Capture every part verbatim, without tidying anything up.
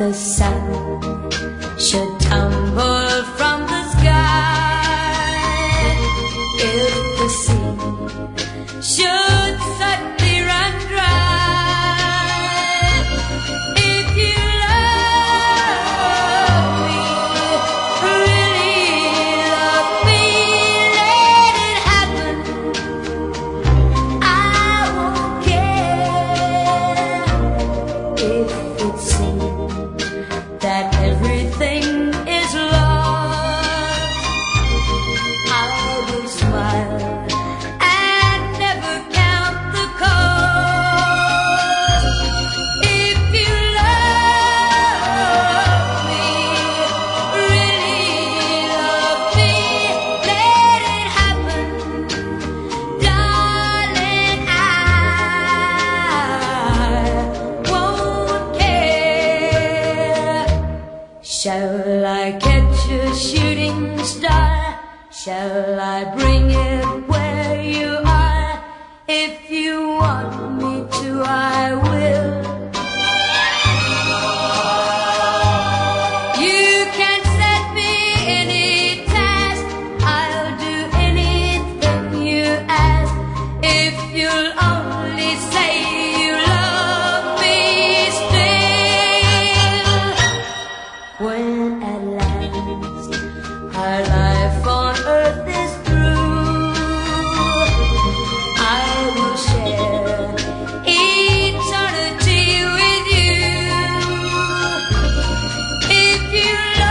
the sun should tumble from the sky, if the sea should suddenly run dry, if you love me, really love me, let it happen. I won't care if it seems that everything is lost. I will smile and never count the cost. If you love me, really love me, let it happen. Darling, I won't care. Shall I catch a shooting star? Shall I bring it where you are? If you want me to, I will. You can set me any task, I'll do anything you ask. If you'll only say you love me still. When at last our life on earth is through, I will share eternity with you. If you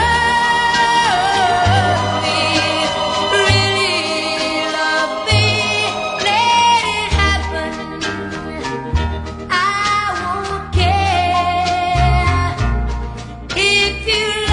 love me, really love me, let it happen. I won't care if you